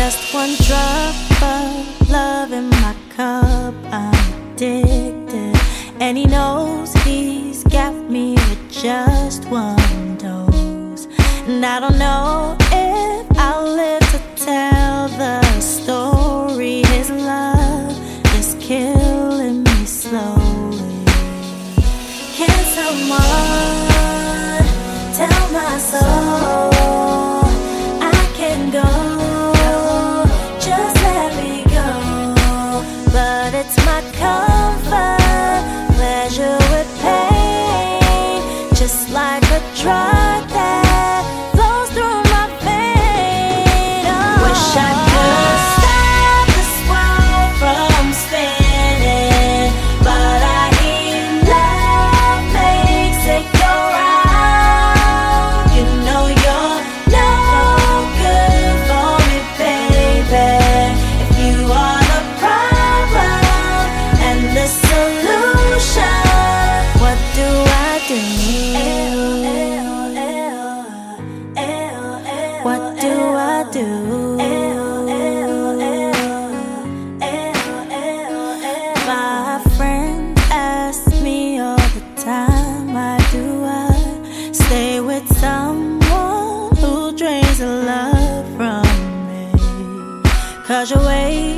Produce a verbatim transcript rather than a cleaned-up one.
Just one drop of love in my cup, I'm addicted. And he knows he's got me with just one dose. And I don't know if I'll live to tell the story. His love is killing me slowly. Can someone tell my soul I can go? Just let me go. But it's my comfort, pleasure with pain, just like a drug that flows through my veins. Oh. Wish I could stop this world from spinning, but I hear love makes it go round. You know you're no good for me, baby. If you are the problem and the solution, what do I do? What do I do? My friends ask me all the time, why do I stay with someone who drains the love from me? 'Cause you're way